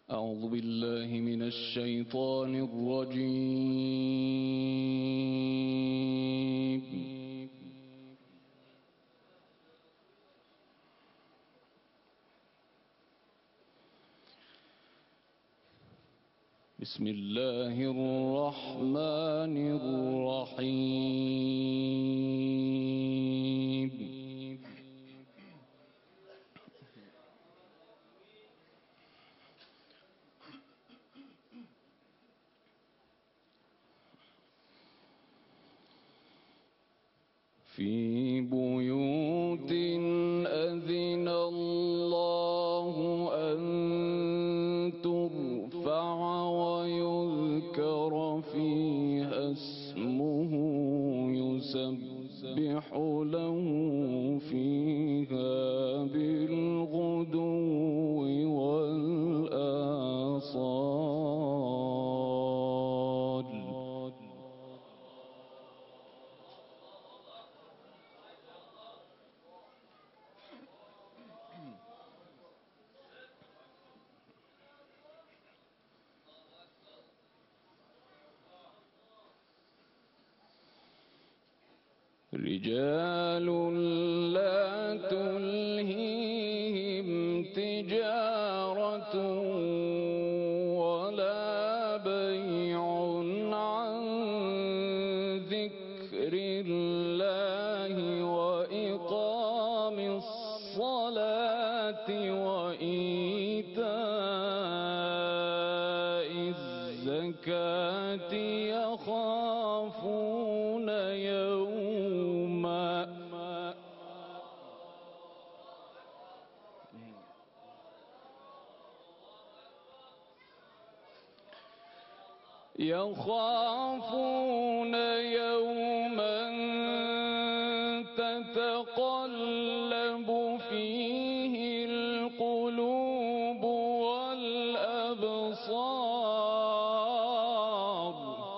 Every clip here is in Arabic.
أعوذ بالله من الشيطان الرجيم. بسم الله الرحمن الرحيم. في بيوت أذن الله أن ترفع ويذكر فيها اسمه يسبح له فيها بالغدو والآصال. رجال لا تلهيهم تجارة ولا بيع عن ذكر الله وإقام الصلاة وإيتاء الزكاة يخافون يوما تتقلب فيه القلوب والأبصار.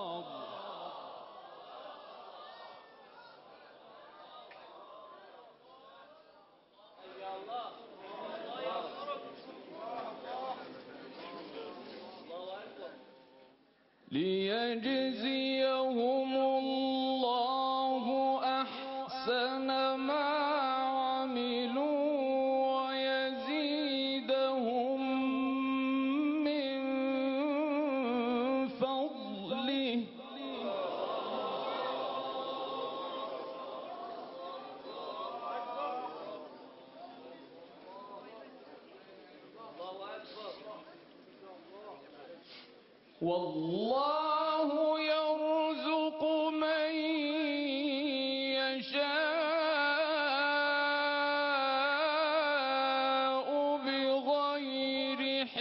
ليجزيهم الله أحسن ما عملوا ويزيدهم من فضله. والله يرزق من يشاء بغير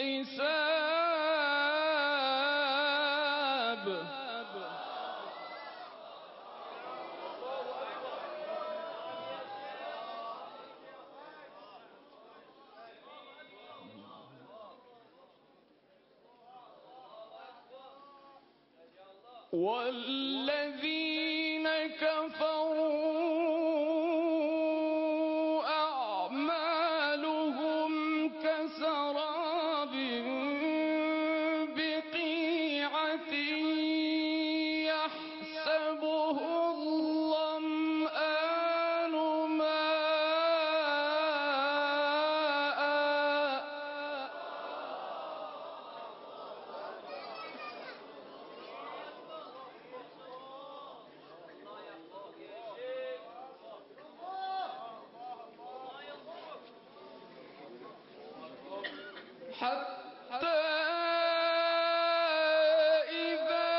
حساب. والذين كفروا أعمالهم كسراب بقيعة يحسبه الظمآن ماء حتى إذا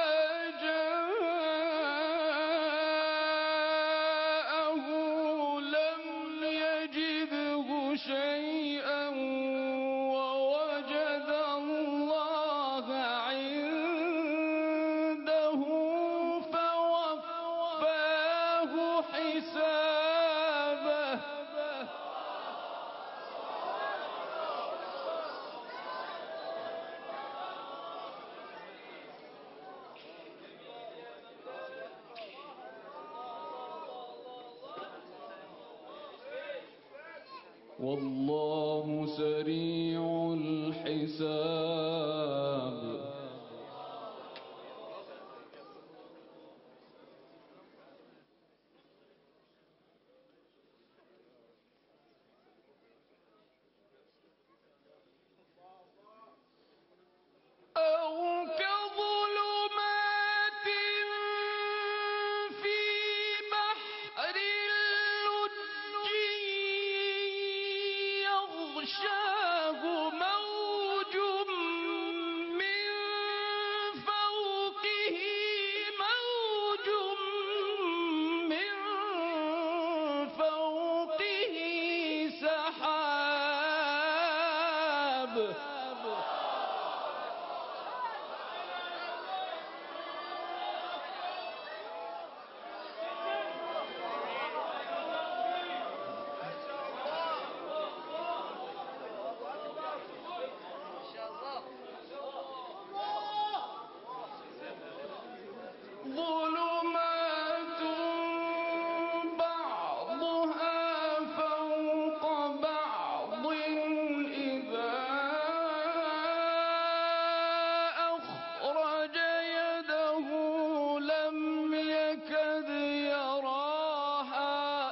جاءه لم يجده شيئا ووجد الله عنده فوفاه حسابه. والله سريع الحساب. الحساب أو كظلمات في بحر اللجي يغشاه موج من فوقه موج من فوقه سحاب ظلمات بعضها فوق بعض إذا أخرج يده لم يكد يراها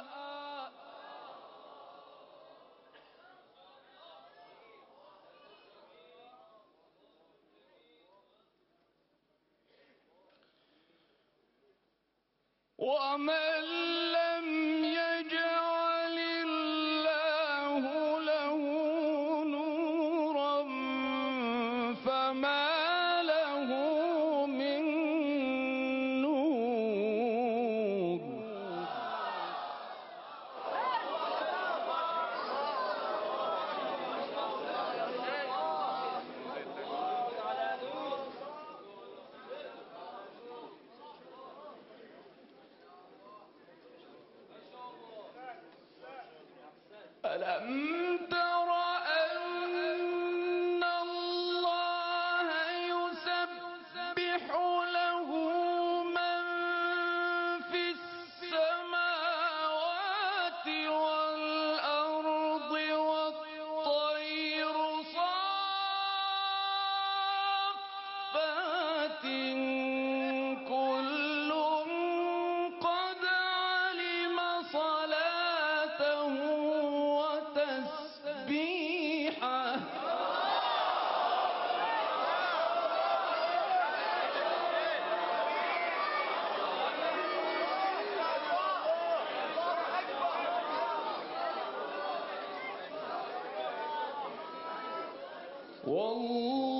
ومن لم يجعل الله له نورا فما له من نور ألم تر أن الله يسبح له من في السماوات والأرض والطير صافات كل قد علم صلاته وتسبيحه والله